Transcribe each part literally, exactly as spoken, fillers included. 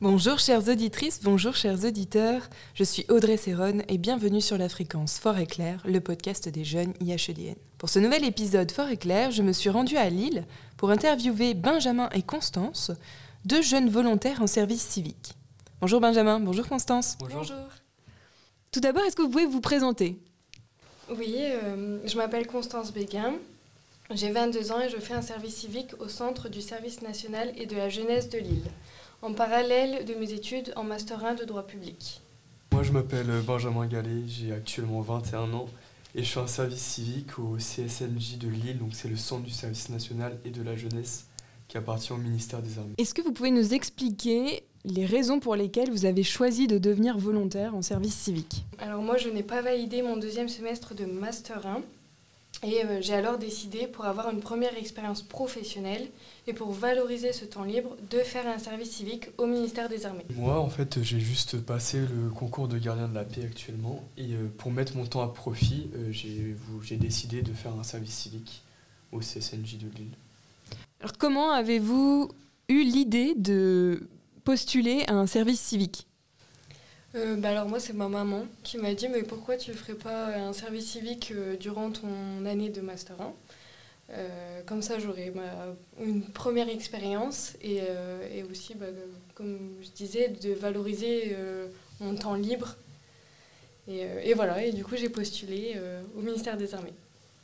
Bonjour chères auditrices, bonjour chers auditeurs, je suis Audrey Serronne et bienvenue sur la fréquence Fort et Clair, le podcast des jeunes I H E D N. Pour ce nouvel épisode Fort et Clair, je me suis rendue à Lille pour interviewer Benjamin et Constance, deux jeunes volontaires en service civique. Bonjour Benjamin, bonjour Constance. Bonjour. Bonjour. Tout d'abord, est-ce que vous pouvez vous présenter ? Oui, euh, je m'appelle Constance Béguin, j'ai vingt-deux ans et je fais un service civique au Centre du service national et de la jeunesse de Lille, en parallèle de mes études en Master un de droit public. Moi je m'appelle Benjamin Gallet, j'ai actuellement vingt et un ans et je fais un service civique au C S N J de Lille, donc c'est le Centre du service national et de la jeunesse qui appartient au ministère des Armées. Est-ce que vous pouvez nous expliquer les raisons pour lesquelles vous avez choisi de devenir volontaire en service civique ? Alors moi je n'ai pas validé mon deuxième semestre de Master un et euh, j'ai alors décidé, pour avoir une première expérience professionnelle et pour valoriser ce temps libre, de faire un service civique au ministère des Armées. Moi en fait j'ai juste passé le concours de gardien de la paix actuellement et euh, pour mettre mon temps à profit, euh, j'ai, j'ai décidé de faire un service civique au C S N J de Lille. Alors comment avez-vous eu l'idée de postuler à un service civique ? Euh, bah alors moi c'est ma maman qui m'a dit mais pourquoi tu ne ferais pas un service civique euh, durant ton année de Master un euh, comme ça j'aurais ma, une première expérience et, euh, et aussi bah, comme je disais de valoriser euh, mon temps libre et, euh, et voilà et du coup j'ai postulé euh, au ministère des Armées.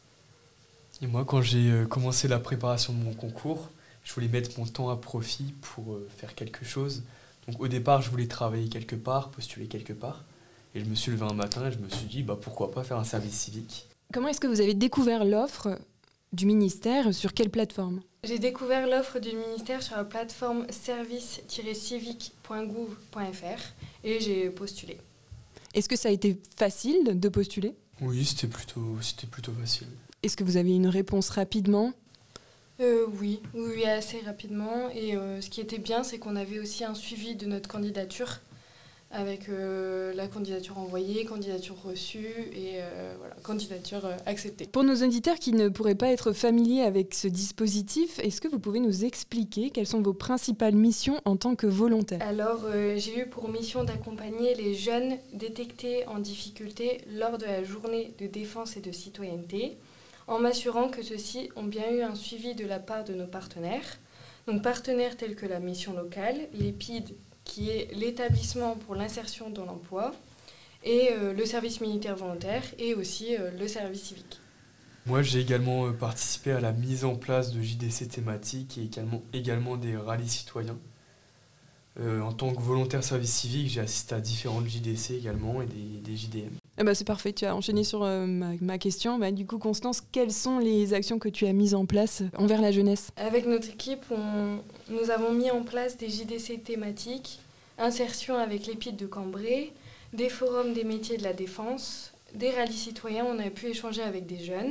Et moi quand j'ai euh, commencé la préparation de mon concours, je voulais mettre mon temps à profit pour euh, faire quelque chose. Donc au départ, je voulais travailler quelque part, postuler quelque part. Et je me suis levé un matin et je me suis dit, bah, pourquoi pas faire un service civique. Comment est-ce que vous avez découvert l'offre du ministère ? Sur quelle plateforme ? J'ai découvert l'offre du ministère sur la plateforme service tiret civique point gouv point f r et j'ai postulé. Est-ce que ça a été facile de postuler ? Oui, c'était plutôt, c'était plutôt facile. Est-ce que vous avez une réponse rapidement ? Euh, oui, oui, oui, assez rapidement. Et euh, ce qui était bien, c'est qu'on avait aussi un suivi de notre candidature avec euh, la candidature envoyée, candidature reçue et euh, voilà, candidature euh, acceptée. Pour nos auditeurs qui ne pourraient pas être familiers avec ce dispositif, est-ce que vous pouvez nous expliquer quelles sont vos principales missions en tant que volontaire ? Alors, euh, j'ai eu pour mission d'accompagner les jeunes détectés en difficulté lors de la journée de défense et de citoyenneté, en m'assurant que ceux-ci ont bien eu un suivi de la part de nos partenaires. Donc partenaires tels que la mission locale, l'E P I D, qui est l'établissement pour l'insertion dans l'emploi, et euh, le service militaire volontaire, et aussi euh, le service civique. Moi, j'ai également euh, participé à la mise en place de J D C thématiques et également, également des rallyes citoyens. Euh, en tant que volontaire service civique, j'ai assisté à différentes J D C également et des, des J D M. Ah bah c'est parfait, tu as enchaîné sur euh, ma, ma question. Bah, du coup, Constance, quelles sont les actions que tu as mises en place envers la jeunesse ? Avec notre équipe, on, nous avons mis en place des J D C thématiques, insertion avec l'E P I D de Cambrai, des forums des métiers de la défense, des rallyes citoyens, on a pu échanger avec des jeunes.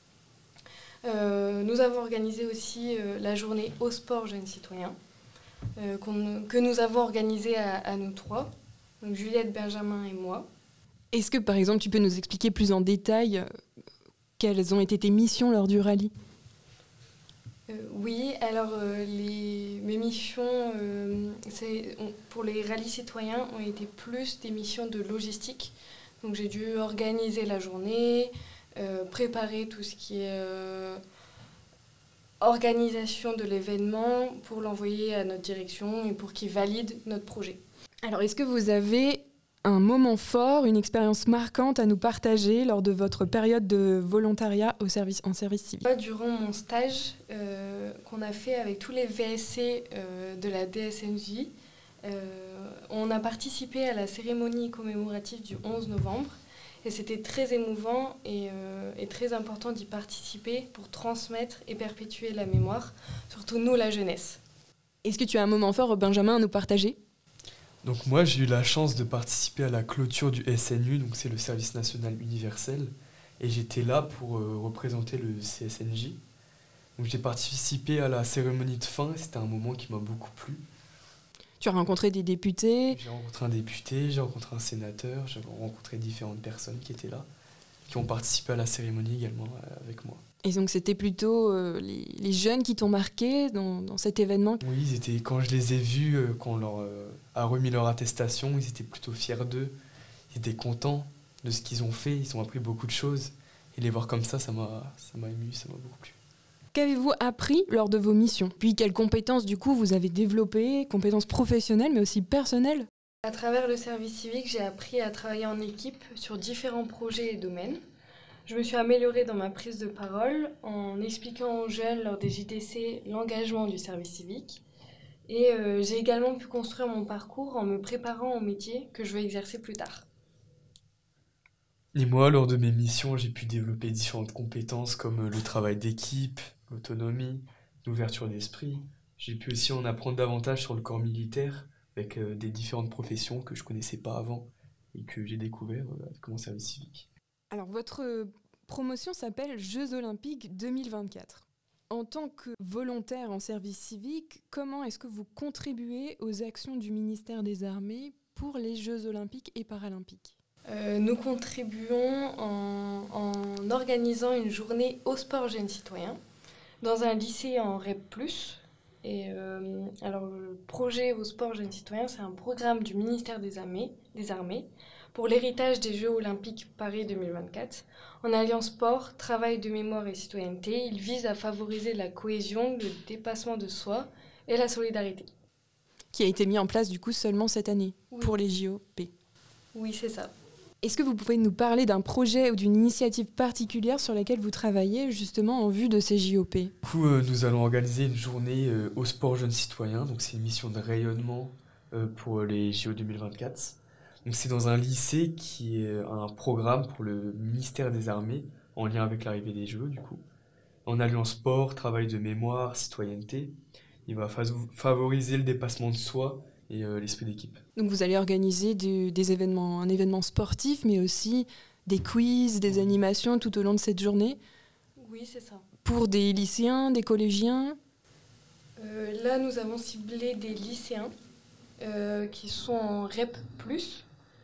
Euh, nous avons organisé aussi euh, la journée au sport jeunes citoyens, euh, qu'on, que nous avons organisée à, à nous trois, donc Juliette, Benjamin et moi. Est-ce que, par exemple, tu peux nous expliquer plus en détail euh, quelles ont été tes missions lors du rallye ? euh, Oui, alors euh, les, mes missions euh, c'est, on, pour les rallyes citoyens ont été plus des missions de logistique. Donc j'ai dû organiser la journée, euh, préparer tout ce qui est euh, organisation de l'événement pour l'envoyer à notre direction et pour qu'ils valident notre projet. Alors, est-ce que vous avez un moment fort, une expérience marquante à nous partager lors de votre période de volontariat au service, en service civique ? Durant mon stage euh, qu'on a fait avec tous les V S C euh, de la D S N J, euh, on a participé à la cérémonie commémorative du onze novembre et c'était très émouvant et, euh, et très important d'y participer pour transmettre et perpétuer la mémoire, surtout nous, la jeunesse. Est-ce que tu as un moment fort, Benjamin, à nous partager ? Donc moi, j'ai eu la chance de participer à la clôture du S N U, donc c'est le service national universel, et j'étais là pour euh, représenter le C S N J. Donc j'ai participé à la cérémonie de fin, et c'était un moment qui m'a beaucoup plu. Tu as rencontré des députés ? J'ai rencontré un député, j'ai rencontré un sénateur, j'ai rencontré différentes personnes qui étaient là, qui ont participé à la cérémonie également avec moi. Et donc c'était plutôt euh, les, les jeunes qui t'ont marqué dans, dans cet événement? Oui, ils étaient, quand je les ai vus, euh, quand on leur euh, a remis leur attestation, ils étaient plutôt fiers d'eux. Ils étaient contents de ce qu'ils ont fait, ils ont appris beaucoup de choses. Et les voir comme ça, ça m'a, ça m'a ému, ça m'a beaucoup plu. Qu'avez-vous appris lors de vos missions? Puis quelles compétences du coup vous avez développées, compétences professionnelles mais aussi personnelles? À travers le service civique, j'ai appris à travailler en équipe sur différents projets et domaines. Je me suis améliorée dans ma prise de parole en expliquant aux jeunes lors des J D C l'engagement du service civique. Et euh, j'ai également pu construire mon parcours en me préparant au métier que je vais exercer plus tard. Et moi, lors de mes missions, j'ai pu développer différentes compétences comme euh, le travail d'équipe, l'autonomie, l'ouverture d'esprit. J'ai pu aussi en apprendre davantage sur le corps militaire avec euh, des différentes professions que je connaissais pas avant et que j'ai découvert euh, avec mon service civique. Alors votre promotion s'appelle Jeux Olympiques deux mille vingt-quatre. En tant que volontaire en service civique, comment est-ce que vous contribuez aux actions du ministère des Armées pour les Jeux Olympiques et Paralympiques? Euh, nous contribuons en, en organisant une journée au sport jeunes citoyens dans un lycée en R E P plus. Et euh, alors le projet au sport jeunes citoyens, c'est un programme du ministère des Armées, des Armées pour l'héritage des Jeux Olympiques Paris deux mille vingt-quatre. En alliant sport, travail de mémoire et citoyenneté, il vise à favoriser la cohésion, le dépassement de soi et la solidarité. Qui a été mis en place du coup seulement cette année, Oui. pour les J O P. Oui, c'est ça. Est-ce que vous pouvez nous parler d'un projet ou d'une initiative particulière sur laquelle vous travaillez justement en vue de ces J O P? Du coup, euh, nous allons organiser une journée euh, au sport jeunes citoyens. Donc, c'est une mission de rayonnement euh, pour les J O deux mille vingt-quatre. Donc, c'est dans un lycée qui est un programme pour le ministère des Armées en lien avec l'arrivée des Jeux, du coup. En alliant sport, travail de mémoire, citoyenneté, il va fa- favoriser le dépassement de soi et euh, l'esprit d'équipe. Donc vous allez organiser du- des événements, un événement sportif, mais aussi des quiz, des animations tout au long de cette journée, Oui, c'est ça. pour des lycéens, des collégiens. Euh, là, nous avons ciblé des lycéens euh, qui sont en R E P plus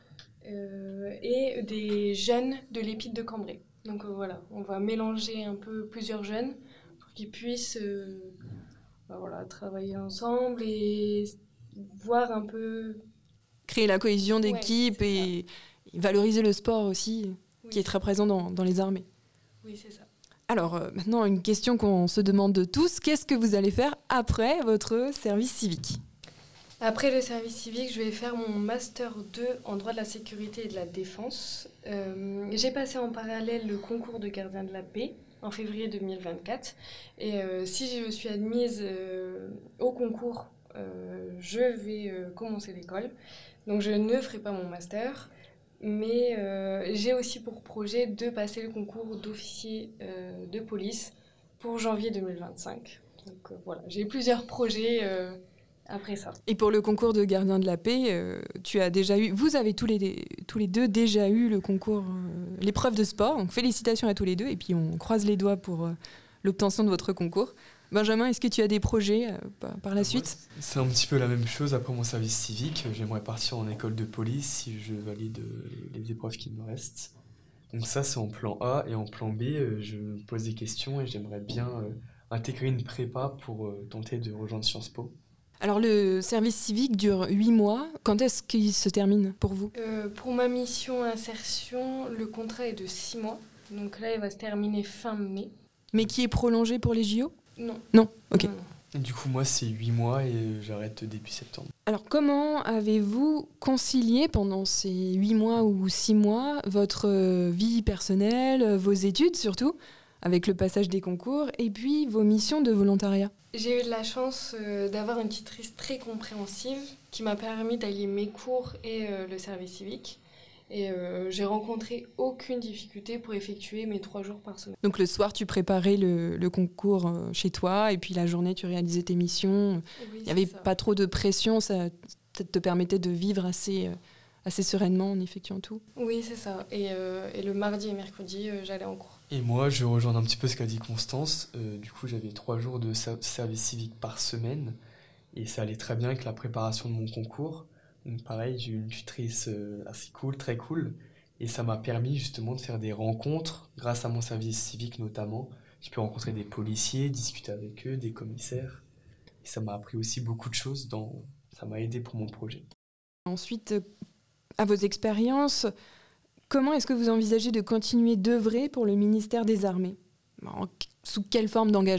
euh, et des jeunes de l'Épide de Cambrai. Donc euh, voilà, on va mélanger un peu plusieurs jeunes pour qu'ils puissent euh, bah, voilà, travailler ensemble et voir un peu... Créer la cohésion Ouais, d'équipe c'est et, et valoriser le sport aussi, Oui, qui est très présent dans, dans les armées. oui, c'est ça. Alors euh, maintenant, une question qu'on se demande de tous, qu'est-ce que vous allez faire après votre service civique? Après le service civique, je vais faire mon master deux en droit de la sécurité et de la défense. Euh, j'ai passé en parallèle le concours de gardien de la paix en février deux mille vingt-quatre. Et euh, si je suis admise euh, au concours, euh, je vais euh, commencer l'école. Donc je ne ferai pas mon master. Mais euh, j'ai aussi pour projet de passer le concours d'officier euh, de police pour janvier deux mille vingt-cinq. Donc euh, voilà, j'ai plusieurs projets euh, après ça. Et pour le concours de gardien de la paix, euh, tu as déjà eu, vous avez tous les, tous les deux déjà eu le concours, euh, l'épreuve de sport. Donc félicitations à tous les deux. Et puis on croise les doigts pour euh, l'obtention de votre concours. Benjamin, est-ce que tu as des projets euh, par, par la suite? C'est un petit peu la même chose après mon service civique. J'aimerais partir en école de police si je valide euh, les épreuves qui me restent. Donc ça, c'est en plan A. Et en plan B, euh, je me pose des questions et j'aimerais bien euh, intégrer une prépa pour euh, tenter de rejoindre Sciences Po. Alors le service civique dure huit mois. Quand est-ce qu'il se termine pour vous? Euh, pour ma mission insertion, le contrat est de six mois. Donc là, il va se terminer fin mai. Mais qui est prolongé pour les J O? Non. Non, ok. Non, non. Et du coup, moi, c'est huit mois et euh, j'arrête début septembre. Alors comment avez-vous concilié pendant ces huit mois ou six mois votre euh, vie personnelle, euh, vos études surtout, avec le passage des concours, et puis vos missions de volontariat? J'ai eu de la chance euh, d'avoir une tutrice très compréhensive qui m'a permis d'allier mes cours et euh, le service civique. Et euh, j'ai rencontré aucune difficulté pour effectuer mes trois jours par semaine. Donc le soir, tu préparais le, le concours euh, chez toi, et puis la journée, tu réalisais tes missions. Oui, Il n'y avait c'est ça. pas trop de pression, ça te te permettait de vivre assez, euh, assez sereinement en effectuant tout. Oui, c'est ça. Et, euh, et le mardi et mercredi, euh, j'allais en cours. Et moi, je rejoins un petit peu ce qu'a dit Constance. Euh, du coup, j'avais trois jours de ser- service civique par semaine et ça allait très bien avec la préparation de mon concours. Donc pareil, j'ai eu une tutrice euh, assez cool, très cool, et ça m'a permis justement de faire des rencontres grâce à mon service civique notamment. J'ai pu rencontrer des policiers, discuter avec eux, des commissaires. Et ça m'a appris aussi beaucoup de choses, dans... ça m'a aidé pour mon projet. Ensuite, euh, à vos expériences, comment est-ce que vous envisagez de continuer d'œuvrer pour le ministère des Armées ? En- Sous quelle forme d'engagement ?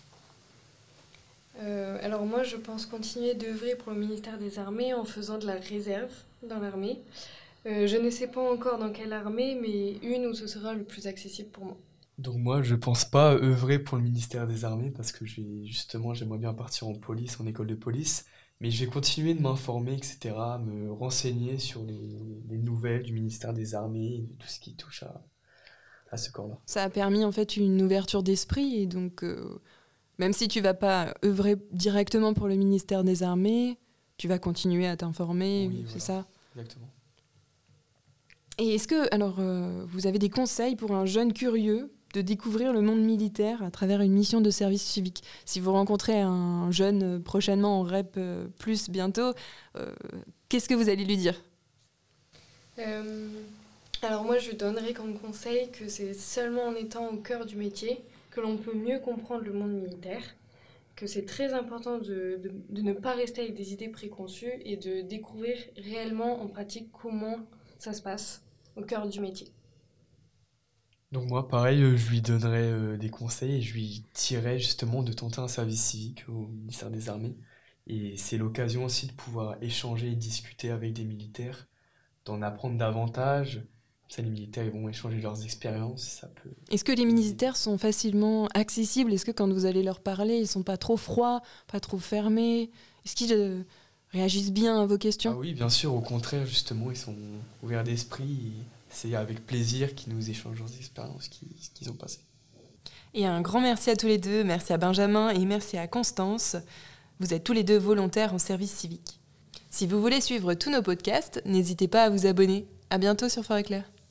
Euh, alors moi, je pense continuer d'œuvrer pour le ministère des Armées en faisant de la réserve dans l'armée. Euh, je ne sais pas encore dans quelle armée, mais une où ce sera le plus accessible pour moi. Donc moi, je pense pas œuvrer pour le ministère des Armées parce que je vais, justement, j'aimerais bien partir en police, en école de police, mais je vais continuer de m'informer, et cetera, me renseigner sur les, les nouvelles du ministère des Armées et de tout ce qui touche à, à ce corps-là. Ça a permis en fait une ouverture d'esprit et donc euh, même si tu vas pas œuvrer directement pour le ministère des Armées, tu vas continuer à t'informer, Oui, c'est voilà. ça ? Exactement. Et est-ce que alors euh, vous avez des conseils pour un jeune curieux de découvrir le monde militaire à travers une mission de service civique ? Si vous rencontrez un jeune euh, prochainement en R E P euh, plus bientôt, euh, qu'est-ce que vous allez lui dire ? Euh, alors moi, je donnerais comme conseil que c'est seulement en étant au cœur du métier que l'on peut mieux comprendre le monde militaire, que c'est très important de, de, de ne pas rester avec des idées préconçues et de découvrir réellement en pratique comment ça se passe au cœur du métier. Donc moi, pareil, euh, je lui donnerais euh, des conseils et je lui dirais justement de tenter un service civique au ministère des Armées. Et c'est l'occasion aussi de pouvoir échanger et discuter avec des militaires, d'en apprendre davantage. Comme ça, les militaires, ils vont échanger leurs expériences. Ça peut... Est-ce que les militaires sont facilement accessibles ? Est-ce que quand vous allez leur parler, ils sont pas trop froids, pas trop fermés ? Est-ce qu'ils euh, réagissent bien à vos questions ? Ah oui, bien sûr, au contraire, justement, ils sont ouverts d'esprit. Et c'est avec plaisir qu'ils nous échangent leurs expériences qu'ils, qu'ils ont passées. Et un grand merci à tous les deux. Merci à Benjamin et merci à Constance. Vous êtes tous les deux volontaires en service civique. Si vous voulez suivre tous nos podcasts, n'hésitez pas à vous abonner. À bientôt sur Fort-Éclair.